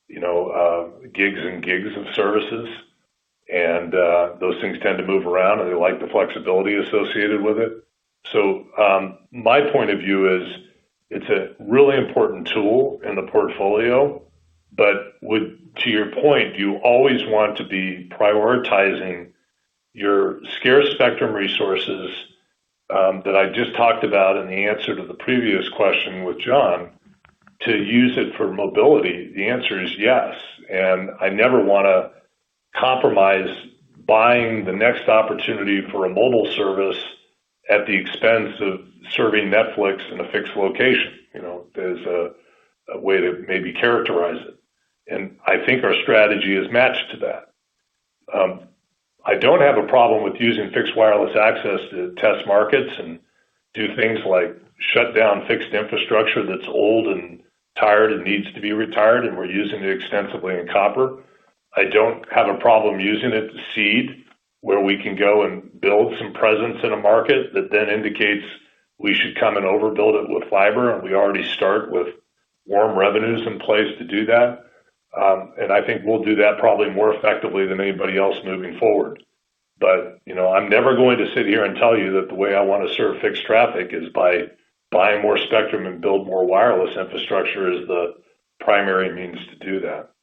gigs and gigs of services. And those things tend to move around, and they like the flexibility associated with it. So my point of view is it's a really important tool in the portfolio, but to your point, you always want to be prioritizing your scarce spectrum resources that I just talked about in the answer to the previous question with John, to use it for mobility. The answer is yes. And I never want to compromise buying the next opportunity for a mobile service at the expense of serving Netflix in a fixed location. There's a way to maybe characterize it. And I think our strategy is matched to that. I don't have a problem with using fixed wireless access to test markets and do things like shut down fixed infrastructure that's old and tired and needs to be retired, and we're using it extensively in copper. I don't have a problem using it to seed, where we can go and build some presence in a market that then indicates we should come and overbuild it with fiber, and we already start with warm revenues in place to do that. And I think we'll do that probably more effectively than anybody else moving forward. But, I'm never going to sit here and tell you that the way I want to serve fixed traffic is by buying more spectrum and build more wireless infrastructure is the primary means to do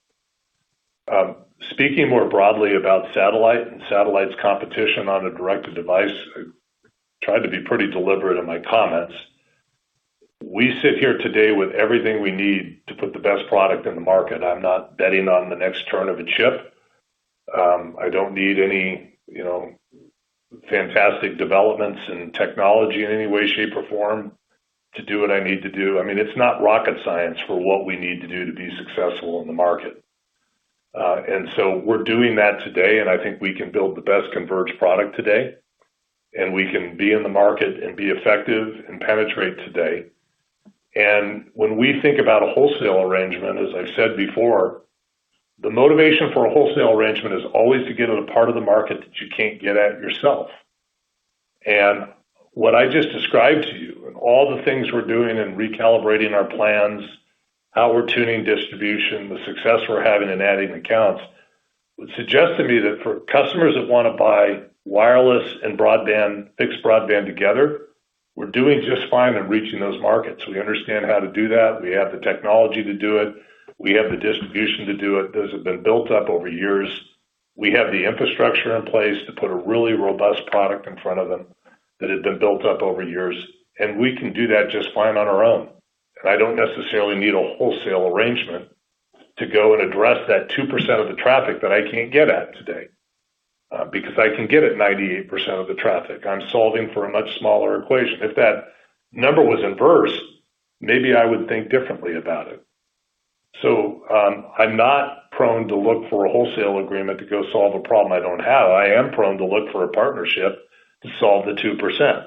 that. Speaking more broadly about satellite and satellite's competition on a direct-to-device, I tried to be pretty deliberate in my comments. We sit here today with everything we need to put the best product in the market. I'm not betting on the next turn of a chip. I don't need any, fantastic developments in technology in any way, shape, or form to do what I need to do. I mean, it's not rocket science for what we need to do to be successful in the market. And so we're doing that today, and I think we can build the best converged product today, and we can be in the market and be effective and penetrate today. And when we think about a wholesale arrangement, as I've said before, the motivation for a wholesale arrangement is always to get at a part of the market that you can't get at yourself. And what I just described to you and all the things we're doing in recalibrating our plans, how we're tuning distribution, the success we're having in adding accounts, would suggest to me that for customers that want to buy wireless and broadband, fixed broadband together, we're doing just fine in reaching those markets. We understand how to do that. We have the technology to do it. We have the distribution to do it. Those have been built up over years. We have the infrastructure in place to put a really robust product in front of them that had been built up over years. And we can do that just fine on our own. And I don't necessarily need a wholesale arrangement to go and address that 2% of the traffic that I can't get at today. Because I can get at 98% of the traffic. I'm solving for a much smaller equation. If that number was inverse, maybe I would think differently about it. So I'm not prone to look for a wholesale agreement to go solve a problem I don't have. I am prone to look for a partnership to solve the 2%.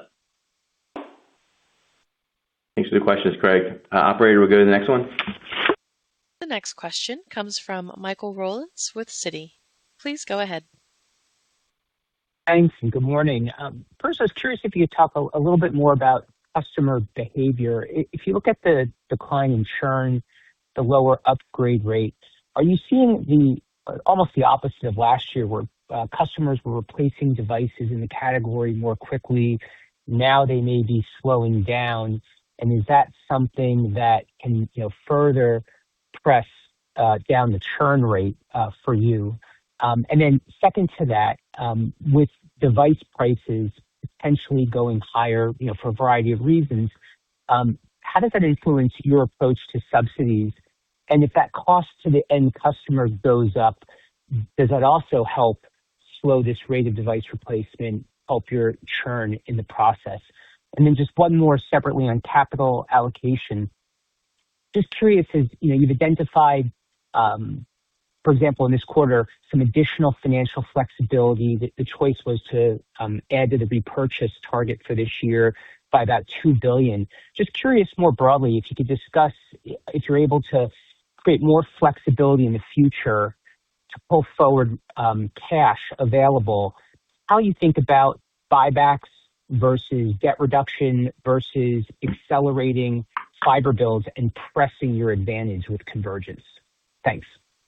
Thanks for the questions, Craig. Operator, we'll go to the next one. The next question comes from Michael Rollins with Citi. Please go ahead. Thanks, and good morning. First, I was curious if you could talk a little bit more about customer behavior. If you look at the decline in churn, the lower upgrade rate, are you seeing almost the opposite of last year, where customers were replacing devices in the category more quickly? Now they may be slowing down, and is that something that can further press down the churn rate for you? And then second to that, with device prices potentially going higher, for a variety of reasons, how does that influence your approach to subsidies? And if that cost to the end customer goes up, does that also help slow this rate of device replacement, help your churn in the process? And then just one more separately on capital allocation. Just curious, as you've identified, for example, in this quarter, some additional financial flexibility. The choice was to add to the repurchase target for this year by about $2 billion. Just curious more broadly, if you could discuss if you're able to create more flexibility in the future pull forward cash available, how you think about buybacks versus debt reduction versus accelerating fiber builds and pressing your advantage with convergence? Thanks.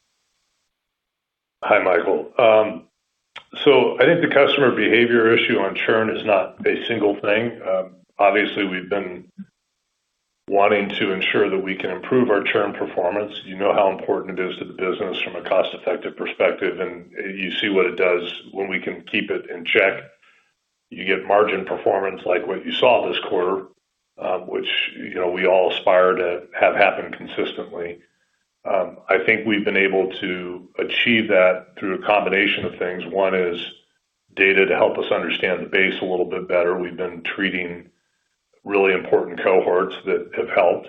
Hi, Michael. I think the customer behavior issue on churn is not a single thing. Obviously, we've been wanting to ensure that we can improve our churn performance. You know how important it is to the business from a cost-effective perspective, and you see what it does when we can keep it in check. You get margin performance like what you saw this quarter, which we all aspire to have happen consistently. I think we've been able to achieve that through a combination of things. One is data to help us understand the base a little bit better. We've been treating really important cohorts that have helped.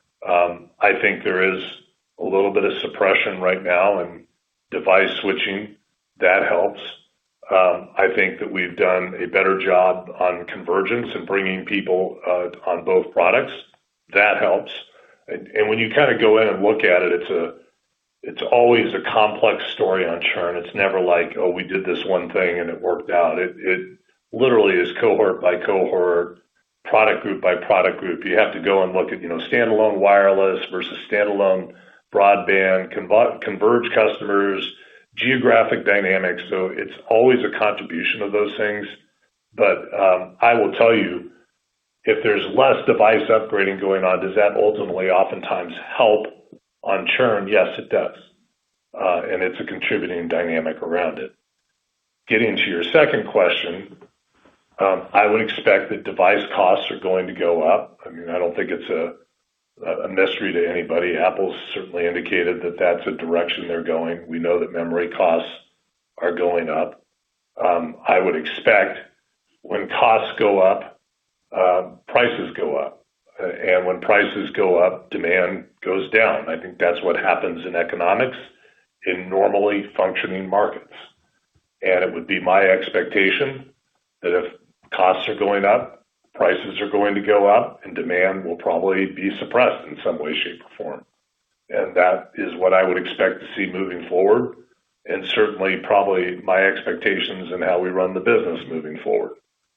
I think there is a little bit of suppression right now in device switching. That helps. I think that we've done a better job on convergence and bringing people on both products. That helps. And when you kind of go in and look at it, it's always a complex story on churn. It's never like, oh, we did this one thing and it worked out. It literally is cohort by cohort, product group by product group. You have to go and look at, standalone wireless versus standalone broadband, converged customers, geographic dynamics. So it's always a contribution of those things. But I will tell you, if there's less device upgrading going on, does that ultimately oftentimes help on churn? Yes, it does. And it's a contributing dynamic around it. Getting to your second question, I would expect that device costs are going to go up. I mean, I don't think it's a mystery to anybody. Apple's certainly indicated that that's a direction they're going. We know that memory costs are going up. I would expect when costs go up, prices go up. And when prices go up, demand goes down. I think that's what happens in economics in normally functioning markets. And it would be my expectation that if costs are going up, prices are going to go up, and demand will probably be suppressed in some way, shape, or form. And that is what I would expect to see moving forward, and certainly probably my expectations in how we run the business moving forward.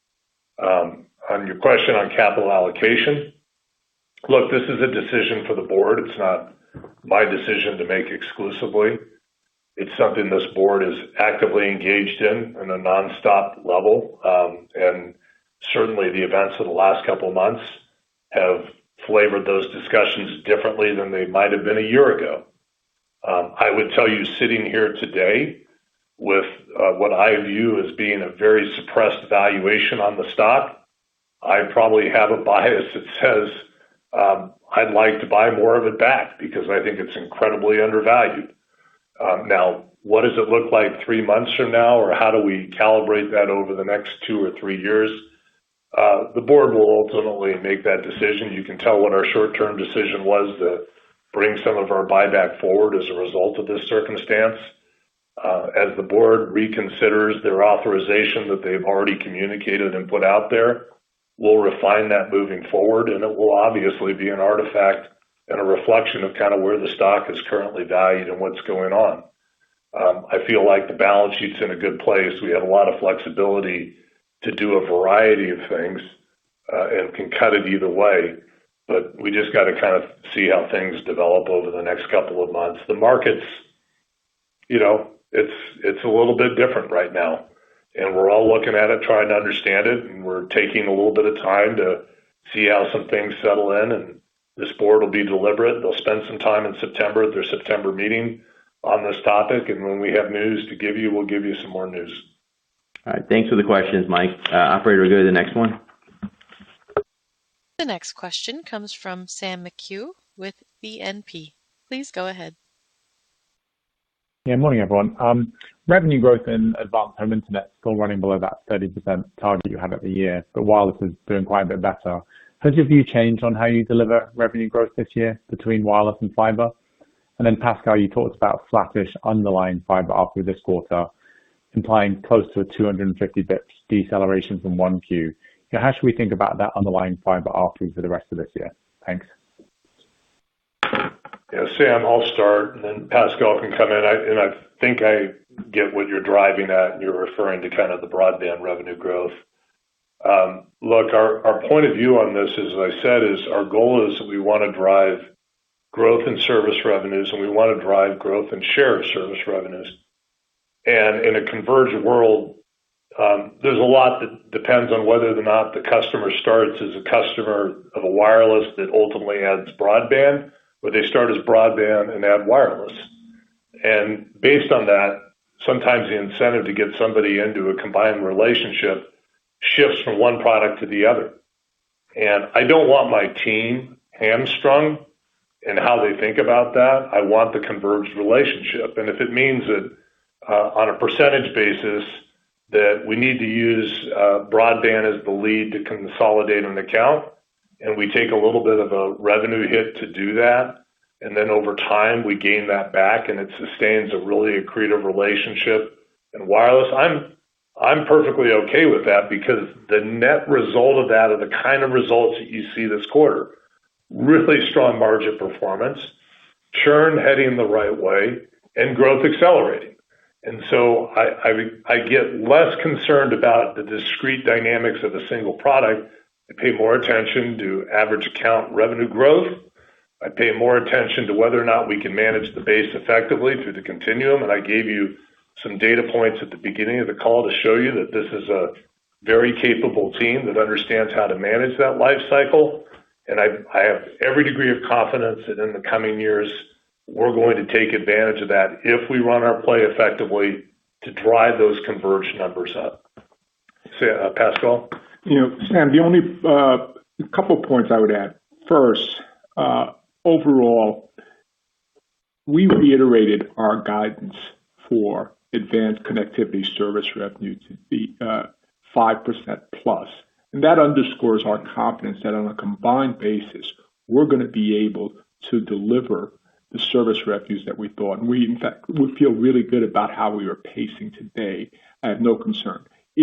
On your question on capital allocation, look, this is a decision for the board. It's not my decision to make exclusively. It's something this board is actively engaged in a nonstop level. And certainly the events of the last couple of months have flavored those discussions differently than they might have been a year ago. I would tell you, sitting here today with what I view as being a very suppressed valuation on the stock, I probably have a bias that says I'd like to buy more of it back because I think it's incredibly undervalued. Now, what does it look like 3 months from now, or how do we calibrate that over the next 2 or 3 years? The board will ultimately make that decision. You can tell what our short-term decision was to bring some of our buyback forward as a result of this circumstance. As the board reconsiders their authorization that they've already communicated and put out there, we'll refine that moving forward, and it will obviously be an artifact and a reflection of kind of where the stock is currently valued and what's going on. I feel like the balance sheet's in a good place. We have a lot of flexibility to do a variety of things and can cut it either way. But we just got to kind of see how things develop over the next couple of months. The markets, it's a little bit different right now. And we're all looking at it, trying to understand it, and we're taking a little bit of time to see how some things settle in. And this board will be deliberate. They'll spend some time in September at their September meeting on this topic. And when we have news to give you, we'll give you some more news. All right. Thanks for the questions, Mike. Operator, we'll go to the next one. The next question comes from Sam McHugh with BNP. Please go ahead. Yeah, morning, everyone. Revenue growth in advanced home internet still running below that 30% target you had at the year, but wireless is doing quite a bit better. Has your view changed on how you deliver revenue growth this year between wireless and fiber? And then, Pascal, you talked about flattish underlying fiber ARPU this quarter, implying close to a 250 bps deceleration from 1Q. How should we think about that underlying fiber ARPU for the rest of this year? Thanks. Yeah, Sam, I'll start, and then Pascal can come in. I think I get what you're driving at, and you're referring to kind of the broadband revenue growth. Look, our point of view on this, as I said, is our goal is that we want to drive growth in service revenues, and we want to drive growth in share of service revenues. And in a converged world, there's a lot that depends on whether or not the customer starts as a customer of a wireless that ultimately adds broadband, or they start as broadband and add wireless. And based on that, sometimes the incentive to get somebody into a combined relationship shifts from one product to the other. And I don't want my team hamstrung in how they think about that. I want the converged relationship. And if it means that on a percentage basis that we need to use broadband as the lead to consolidate an account, and we take a little bit of a revenue hit to do that, and then over time we gain that back and it sustains a really accretive relationship in wireless, I'm perfectly okay with that, because the net result of that are the kind of results that you see this quarter. Really strong margin performance, churn heading the right way, and growth accelerating. And so I get less concerned about the discrete dynamics of a single product. I pay more attention to average account revenue growth. I pay more attention to whether or not we can manage the base effectively through the continuum. And I gave you some data points at the beginning of the call to show you that this is a very capable team that understands how to manage that life cycle. And I have every degree of confidence that in the coming years, we're going to take advantage of that if we run our play effectively to drive those converged numbers up. Pascal? Sam, the only couple points I would add. First, overall, we reiterated our guidance for advanced connectivity service revenue to be 5% plus. And that underscores our confidence that on a combined basis, we're going to be able to deliver the service revenues that we thought. And we feel really good about how we are pacing today. I have no concern.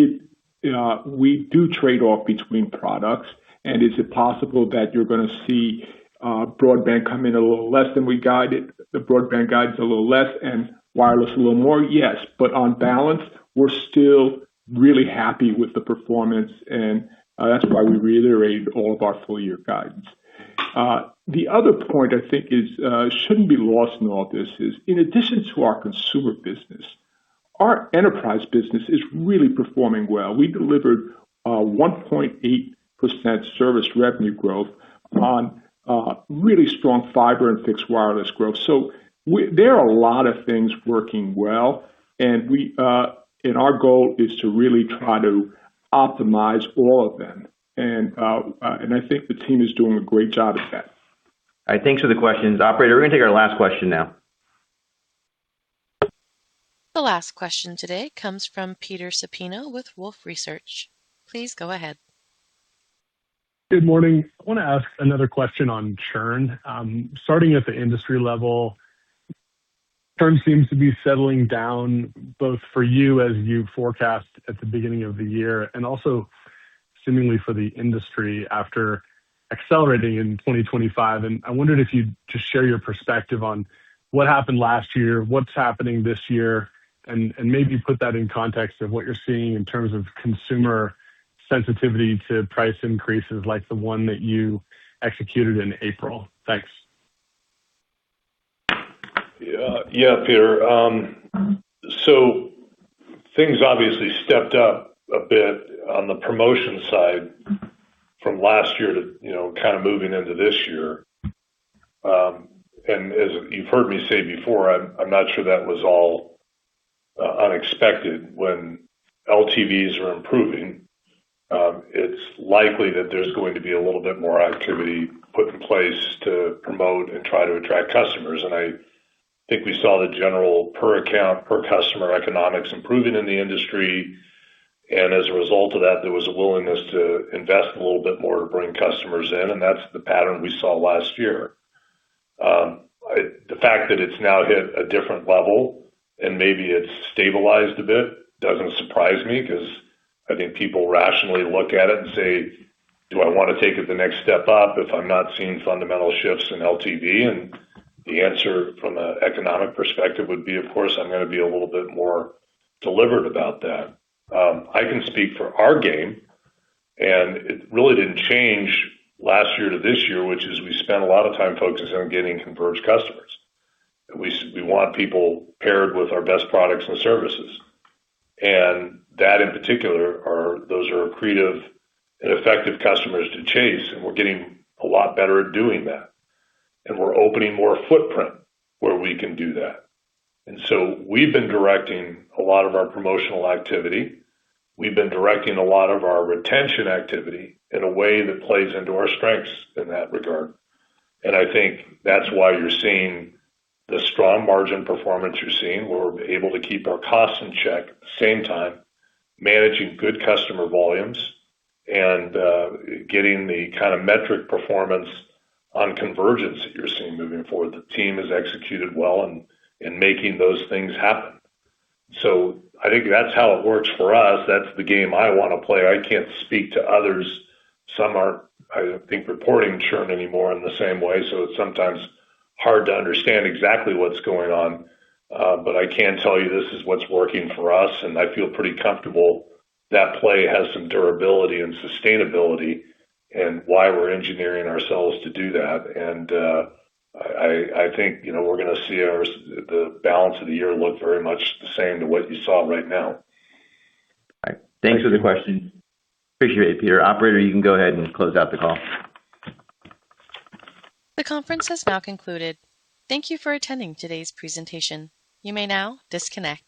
We do trade off between products. And is it possible that you're going to see broadband come in a little less than we guided? The broadband guide's a little less and wireless a little more? Yes. But on balance, we're still really happy with the performance. And that's why we reiterated all of our full year guidance. The other point I think is shouldn't be lost in all this is, in addition to our consumer business, our enterprise business is really performing well. We delivered 1.8% service revenue growth on really strong fiber and fixed wireless growth. So there are a lot of things working well, and our goal is to really try to optimize all of them. And I think the team is doing a great job at that. All right, thanks for the questions. Operator, we're going to take our last question now. The last question today comes from Peter Supino with Wolfe Research. Please go ahead. Good morning. I want to ask another question on churn. Starting at the industry level, churn seems to be settling down both for you as you forecast at the beginning of the year, and also seemingly for the industry after accelerating in 2025. And I wondered if you'd just share your perspective on what happened last year, what's happening this year, and maybe put that in context of what you're seeing in terms of consumer sensitivity to price increases like the one that you executed in April. Thanks. Yeah, Peter. So things obviously stepped up a bit on the promotion side from last year to, kind of moving into this year. And as you've heard me say before, I'm not sure that was all unexpected. When LTVs are improving, it's likely that there's going to be a little bit more activity put in place to promote and try to attract customers. And I think we saw the general per account, per customer economics improving in the industry. And as a result of that, there was a willingness to invest a little bit more to bring customers in. And that's the pattern we saw last year. The fact that it's now hit a different level and maybe it's stabilized a bit doesn't surprise me, because I think people rationally look at it and say, do I want to take it the next step up if I'm not seeing fundamental shifts in LTV? And The answer from an economic perspective would be, of course, I'm going to be a little bit more deliberate about that. I can speak for our game, and it really didn't change last year to this year, which is we spent a lot of time focusing on getting converged customers. We want people paired with our best products and services. And that in particular those are accretive and effective customers to chase, and we're getting a lot better at doing that. And we're opening more footprint where we can do that. And so we've been directing a lot of our promotional activity. We've been directing a lot of our retention activity in a way that plays into our strengths in that regard. And I think that's why you're seeing the strong margin performance you're seeing, where we're able to keep our costs in check at the same time, managing good customer volumes and getting the kind of metric performance on convergence that you're seeing moving forward. The team has executed well in making those things happen. So I think that's how it works for us. That's the game I want to play. I can't speak to others. Some aren't, I think, reporting churn anymore in the same way, so it's sometimes hard to understand exactly what's going on. But I can tell you this is what's working for us, and I feel pretty comfortable that play has some durability and sustainability, and why we're engineering ourselves to do that. And I think we're going to see the balance of the year look very much the same to what you saw right now. All right. Thanks for the question. Appreciate it, Peter. Operator, you can go ahead and close out the call. The conference has now concluded. Thank you for attending today's presentation. You may now disconnect.